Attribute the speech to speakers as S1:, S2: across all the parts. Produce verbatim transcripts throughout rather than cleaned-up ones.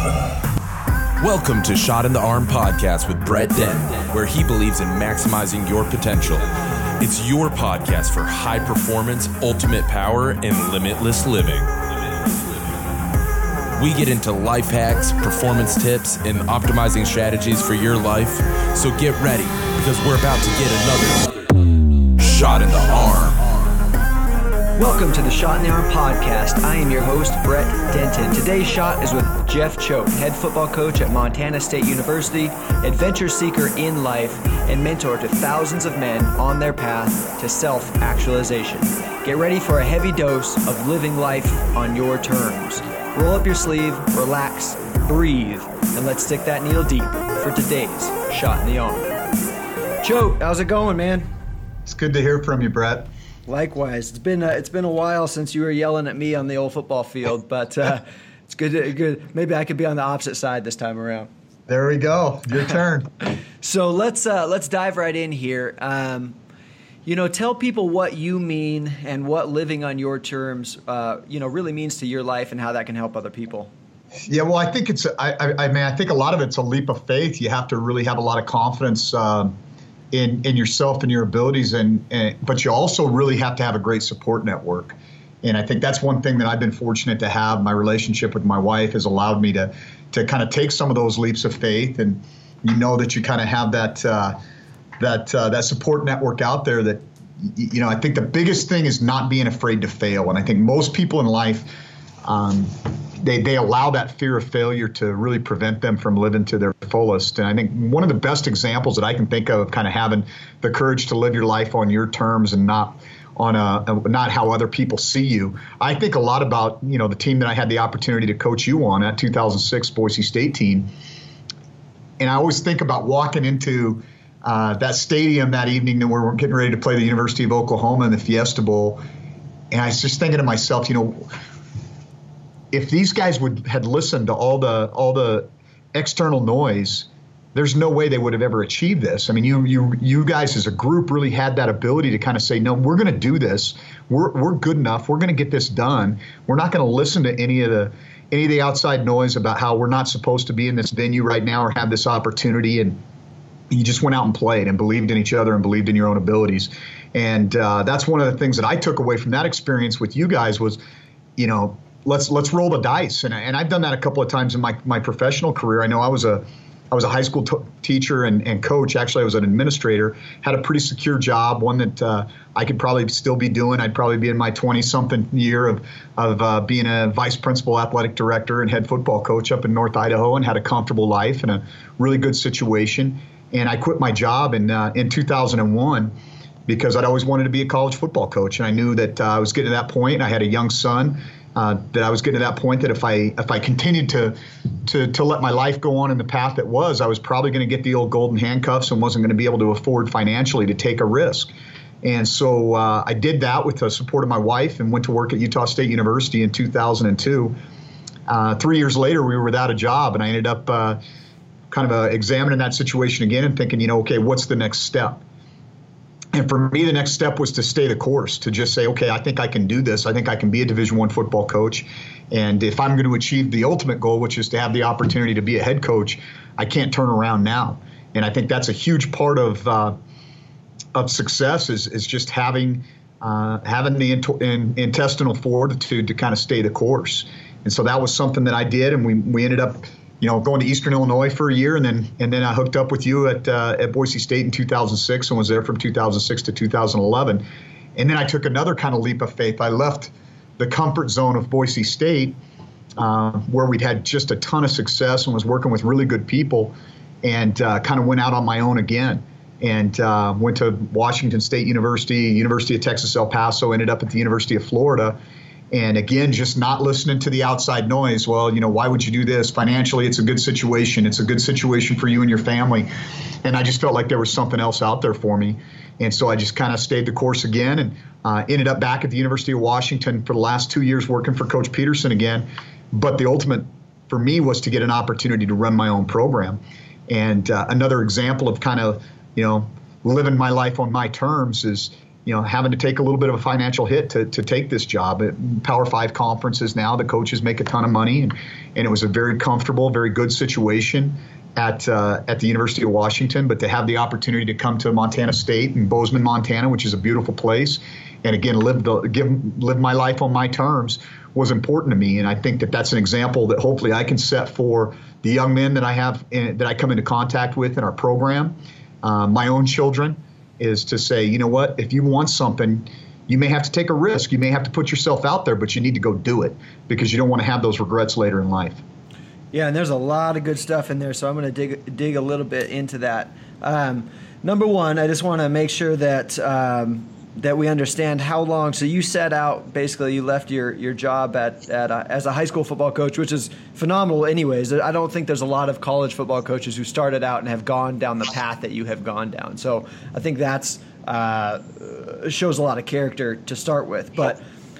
S1: Welcome to Shot in the Arm Podcast with Brett Denton, where he believes in maximizing your potential. It's your podcast for high performance, ultimate power, and limitless living. We get into life hacks, performance tips, and optimizing strategies for your life. So get ready, because we're about to get another Shot in the Arm.
S2: Welcome to the Shot in the Arm Podcast. I am your host, Brett Denton. Today's shot is with Jeff Choate, head football coach at Montana State University, adventure seeker in life, and mentor to thousands of men on their path to self-actualization. Get ready for a heavy dose of living life on your terms. Roll up your sleeve, relax, breathe, and let's stick that needle deep for today's Shot in the Arm. Choate, how's it going, man?
S3: It's good to hear from you, Brett.
S2: Likewise. It's been uh, it's been a while since you were yelling at me on the old football field, but uh, it's good. To, good. Maybe I could be on the opposite side this time around.
S3: There we go. Your turn.
S2: So let's uh, let's dive right in here. Um, you know, tell people what you mean and what living on your terms, uh, you know, really means to your life and how that can help other people.
S3: Yeah, well, I think it's. I, I, I mean, I think a lot of it's a leap of faith. You have to really have a lot of confidence. Uh, In, in yourself and your abilities, and, and but you also really have to have a great support network. And I think that's one thing that I've been fortunate to have. My relationship with my wife has allowed me to to kind of take some of those leaps of faith, and you know that you kind of have that uh, that uh, that support network out there. That you know, I think the biggest thing is not being afraid to fail. And I think most people in life, um, they they allow that fear of failure to really prevent them from living to their fullest. And I think one of the best examples that I can think of, kind of having the courage to live your life on your terms and not on a, not how other people see you. I think a lot about, you know, the team that I had the opportunity to coach you on, that two thousand six Boise State team. And I always think about walking into uh, that stadium that evening that we were getting ready to play the University of Oklahoma in the Fiesta Bowl. And I was just thinking to myself, you know, if these guys would had listened to all the all the external noise, there's no way they would have ever achieved this. I mean, you you you guys as a group really had that ability to kind of say, no, we're going to do this. We're we're good enough. We're going to get this done. We're not going to listen to any of the any of the outside noise about how we're not supposed to be in this venue right now or have this opportunity. And you just went out and played and believed in each other and believed in your own abilities. And uh, that's one of the things that I took away from that experience with you guys was, you know, let's let's roll the dice. And, and I've done that a couple of times in my, my professional career. I know I was a I was a high school t- teacher and, and coach. Actually, I was an administrator, had a pretty secure job, one that uh, I could probably still be doing. I'd probably be in my twenty-something year of, of uh, being a vice principal athletic director and head football coach up in North Idaho, and had a comfortable life and a really good situation. And I quit my job in uh, in two thousand one because I'd always wanted to be a college football coach. And I knew that uh, I was getting to that point. I had a young son. Uh, that I was getting to that point that if I if I continued to to to let my life go on in the path it was, I was probably going to get the old golden handcuffs and wasn't going to be able to afford financially to take a risk. And so uh, I did that with the support of my wife and went to work at Utah State University in two thousand two. Uh, three years later, we were without a job, and I ended up uh, kind of uh, examining that situation again and thinking, you know, okay, what's the next step? And for me, the next step was to stay the course, to just say, okay, I think I can do this. I think I can be a Division I football coach. And if I'm going to achieve the ultimate goal, which is to have the opportunity to be a head coach, I can't turn around now. And I think that's a huge part of uh, of success is is just having uh, having the int- in, intestinal fortitude to kind of stay the course. And so that was something that I did, and we we ended up, you know, going to Eastern Illinois for a year, and then and then I hooked up with you at uh, at Boise State in two thousand six and was there from two thousand six to two thousand eleven. And then I took another kind of leap of faith. I left the comfort zone of Boise State, uh, where we'd had just a ton of success and was working with really good people, and uh, kind of went out on my own again. And uh, went to Washington State University, University of Texas El Paso, ended up at the University of Florida. And again, just not listening to the outside noise. Well, you know, why would you do this? Financially, it's a good situation. It's a good situation for you and your family. And I just felt like there was something else out there for me. And so I just kind of stayed the course again, and uh, ended up back at the University of Washington for the last two years working for Coach Peterson again. But the ultimate for me was to get an opportunity to run my own program. And uh, another example of kind of, you know, living my life on my terms is you know, having to take a little bit of a financial hit to, to take this job. At Power Five conferences now, the coaches make a ton of money, and, and it was a very comfortable, very good situation at uh, at the University of Washington. But to have the opportunity to come to Montana State and Bozeman, Montana, which is a beautiful place, and again, live the give live my life on my terms, was important to me. And I think that that's an example that hopefully I can set for the young men that I have in, that I come into contact with in our program, uh, my own children, is to say, you know what, if you want something, you may have to take a risk. You may have to put yourself out there, but you need to go do it because you don't want to have those regrets later in life.
S2: Yeah, and there's a lot of good stuff in there, so I'm going to dig dig a little bit into that. Um, number one, I just want to make sure that um, that we understand how long. So you set out, basically, you left your, your job at, at uh, as a high school football coach, which is phenomenal anyways. I don't think there's a lot of college football coaches who started out and have gone down the path that you have gone down. So I think that's uh, shows a lot of character to start with. But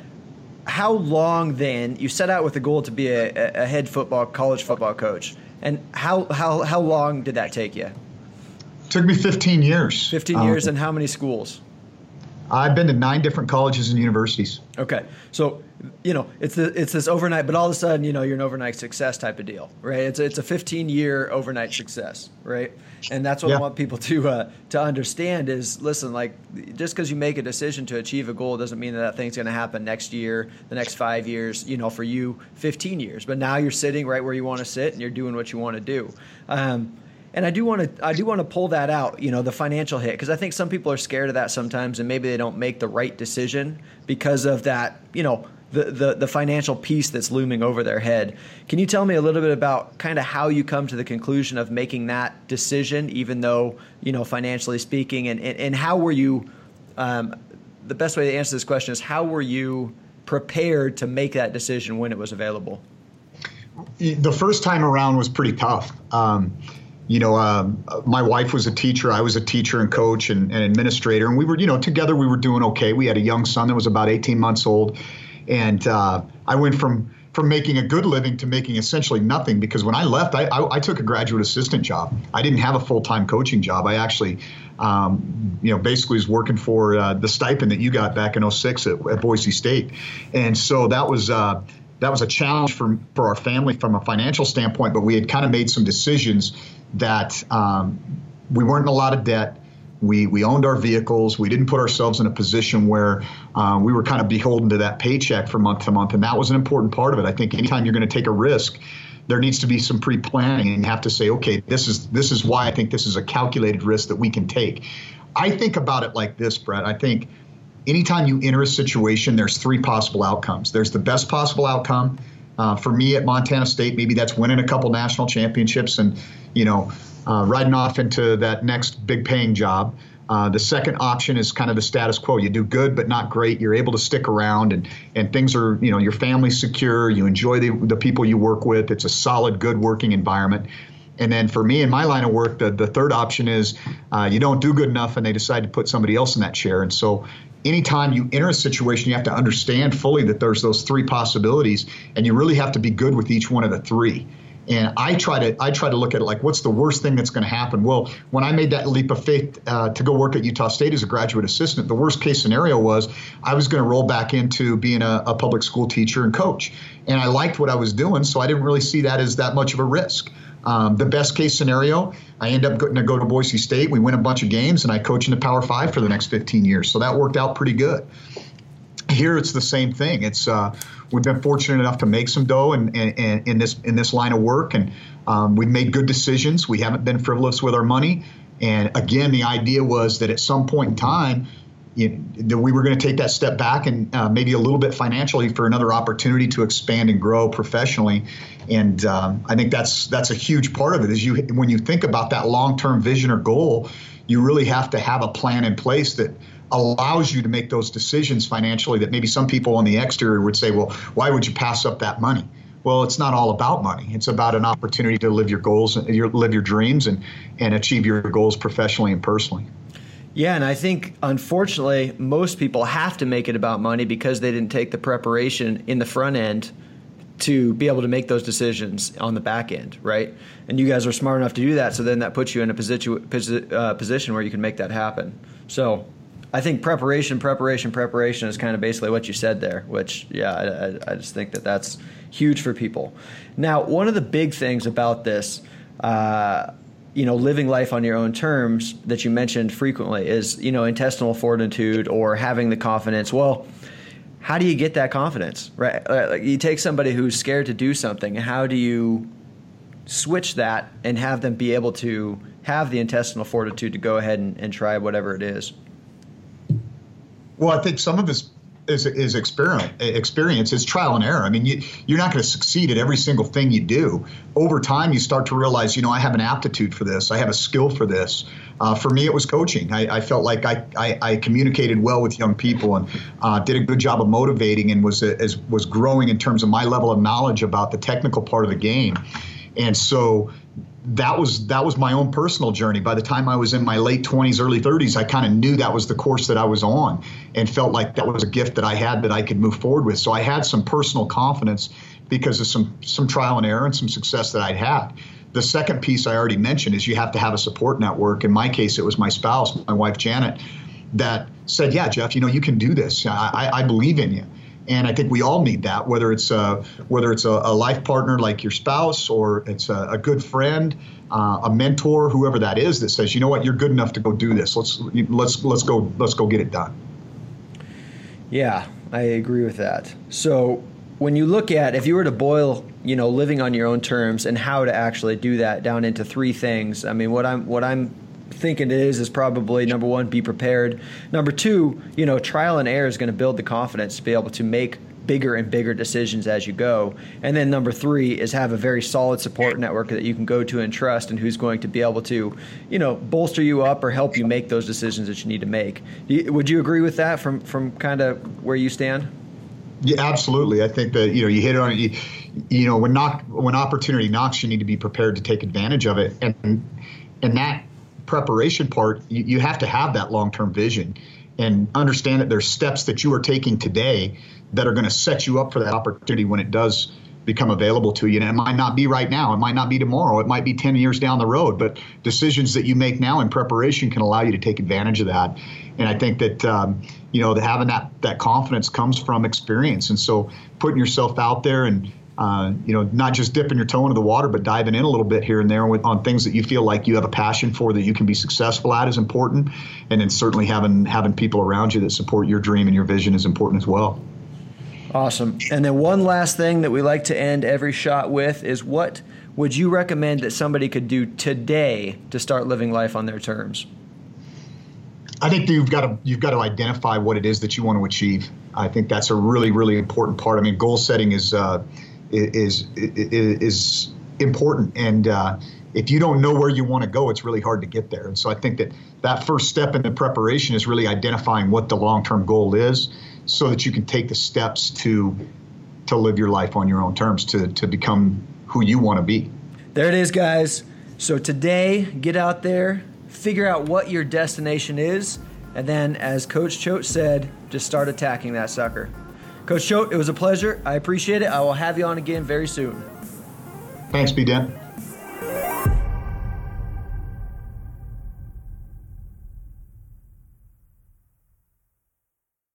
S2: how long then, you set out with the goal to be a, a head football, college football coach, and how, how, how long did that take you?
S3: It took me fifteen years.
S2: fifteen um, years, and how many schools?
S3: I've been to nine different colleges and universities.
S2: Okay. So, you know, it's the, it's this overnight, but all of a sudden, you know, you're an overnight success type of deal, right? It's a, it's a fifteen-year overnight success, right? And that's what yeah. I want people to uh, to understand is, listen, like, just because you make a decision to achieve a goal doesn't mean that that thing's going to happen next year, the next five years, you know, for you, fifteen years. But now you're sitting right where you want to sit and you're doing what you want to do. Um, And I do want to I do want to pull that out, you know, the financial hit, because I think some people are scared of that sometimes, and maybe they don't make the right decision because of that, you know, the the, the financial piece that's looming over their head. Can you tell me a little bit about kind of how you come to the conclusion of making that decision, even though, you know, financially speaking, and, and, and how were you, um, the best way to answer this question is, how were you prepared to make that decision when it was available?
S3: The first time around was pretty tough. Um, You know, um, my wife was a teacher. I was a teacher and coach and, and administrator. And we were, you know, together we were doing okay. We had a young son that was about eighteen months old. And uh, I went from from making a good living to making essentially nothing, because when I left, I, I, I took a graduate assistant job. I didn't have a full-time coaching job. I actually, um, you know, basically was working for uh, the stipend that you got back in oh six at, at Boise State. And so that was uh, that was a challenge for, for our family from a financial standpoint. But we had kind of made some decisions that um, we weren't in a lot of debt. We we owned our vehicles. We didn't put ourselves in a position where uh, we were kind of beholden to that paycheck from month to month. And that was an important part of it. I think anytime you're going to take a risk, there needs to be some pre-planning, and you have to say, okay, this is this is why I think this is a calculated risk that we can take. I think about it like this, Brett. I think anytime you enter a situation, there's three possible outcomes. There's the best possible outcome. Uh, for me at Montana State, maybe that's winning a couple national championships and, you know, uh, riding off into that next big paying job. Uh, the second option is kind of the status quo. You do good, but not great. You're able to stick around, and, and things are, you know, your family's secure. You enjoy the, the people you work with. It's a solid, good working environment. And then for me in my line of work, the, the third option is uh, you don't do good enough and they decide to put somebody else in that chair. And so anytime you enter a situation, you have to understand fully that there's those three possibilities, and you really have to be good with each one of the three. And I try to I try to look at it like, what's the worst thing that's going to happen? Well, when I made that leap of faith uh, to go work at Utah State as a graduate assistant, the worst case scenario was I was going to roll back into being a, a public school teacher and coach. And I liked what I was doing, so I didn't really see that as that much of a risk. Um, the best case scenario, I end up going to go to Boise State. We win a bunch of games, and I coach in the Power Five for the next fifteen years. So that worked out pretty good. Here, it's the same thing. It's uh, we've been fortunate enough to make some dough in, in, in this in this line of work, and um, we've made good decisions. We haven't been frivolous with our money. And again, the idea was that at some point in time, you know, that we were going to take that step back and uh, maybe a little bit financially for another opportunity to expand and grow professionally. And um, I think that's that's a huge part of it. Is you when you think about that long-term vision or goal, you really have to have a plan in place that allows you to make those decisions financially that maybe some people on the exterior would say, well, why would you pass up that money? Well, it's not all about money. It's about an opportunity to live your goals, your, live your dreams, and, and achieve your goals professionally and personally.
S2: Yeah, and I think, unfortunately, most people have to make it about money because they didn't take the preparation in the front end to be able to make those decisions on the back end, right? And you guys are smart enough to do that, so then that puts you in a position, uh, position where you can make that happen. So I think preparation, preparation, preparation is kind of basically what you said there, which, yeah, I, I just think that that's huge for people. Now, one of the big things about this, uh, you know, living life on your own terms that you mentioned frequently is, you know, intestinal fortitude or having the confidence. Well, how do you get that confidence, right? Like you take somebody who's scared to do something, how do you switch that and have them be able to have the intestinal fortitude to go ahead and, and try whatever it is?
S3: Well, I think some of this is is experience. Experience is trial and error. I mean, you, you're not going to succeed at every single thing you do. Over time, you start to realize, you know, I have an aptitude for this. I have a skill for this. Uh, for me, it was coaching. I, I felt like I, I, I communicated well with young people and uh, did a good job of motivating and was as was growing in terms of my level of knowledge about the technical part of the game. And so that was that was my own personal journey. By the time I was in my late twenties, early thirties, I kind of knew that was the course that I was on and felt like that was a gift that I had that I could move forward with. So I had some personal confidence because of some some trial and error and some success that I'd had. The second piece I already mentioned is you have to have a support network. In my case, it was my spouse, my wife, Janet, that said, yeah, Jeff, you know, you can do this. I, I believe in you. And I think we all need that, whether it's a, whether it's a, a life partner like your spouse or it's a, a good friend, uh, a mentor, whoever that is that says, you know what, you're good enough to go do this. Let's let's let's go let's go get it done.
S2: Yeah, I agree with that. So when you look at, if you were to boil, you know, living on your own terms and how to actually do that down into three things, I mean, what I'm what I'm thinking it is is probably number one, be prepared. Number two, you know, trial and error is going to build the confidence to be able to make bigger and bigger decisions as you go. And then number three is have a very solid support network that you can go to and trust and who's going to be able to, you know, bolster you up or help you make those decisions that you need to make. Would you agree with that from, from kind of where you stand?
S3: Yeah, absolutely. I think that, you know, you hit it on, you, you know, when knock, when opportunity knocks, you need to be prepared to take advantage of it. And, and that preparation part, you, you have to have that long-term vision and understand that there's steps that you are taking today that are going to set you up for that opportunity when it does become available to you. And it might not be right now. It might not be tomorrow. It might be ten years down the road. But decisions that you make now in preparation can allow you to take advantage of that. And I think that, um, you know, having that, that confidence comes from experience. And so putting yourself out there and Uh, you know, not just dipping your toe into the water, but diving in a little bit here and there with, on things that you feel like you have a passion for that you can be successful at is important. And then certainly having having people around you that support your dream and your vision is important as well.
S2: Awesome. And then one last thing that we like to end every shot with is, what would you recommend that somebody could do today to start living life on their terms?
S3: I think that you've got to you've got to identify what it is that you want to achieve. I think that's a really, really important part. I mean, goal setting is uh, is, is is important, and uh, if you don't know where you want to go, it's really hard to get there. And so I think that that first step in the preparation is really identifying what the long-term goal is, so that you can take the steps to to live your life on your own terms, to to become who you want to be.
S2: There it is, guys. So today, get out there, figure out what your destination is, and then, as Coach Choate said, just start attacking that sucker. Coach Choate, it was a pleasure. I appreciate it. I will have you on again very soon.
S3: Thanks, B. Dent.